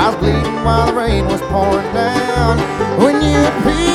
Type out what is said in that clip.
I was bleeding while the rain was pouring down. When you appeared